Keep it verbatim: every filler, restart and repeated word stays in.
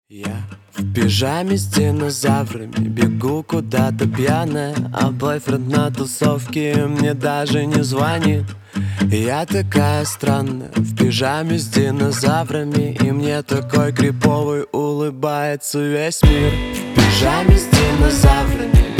Я в пижаме с динозаврами бегу куда-то пьяная, а бойфренд на тусовке мне даже не звонит. Я такая странная, в пижаме с динозаврами, и мне такой криповый улыбается весь мир. В пижаме с динозаврами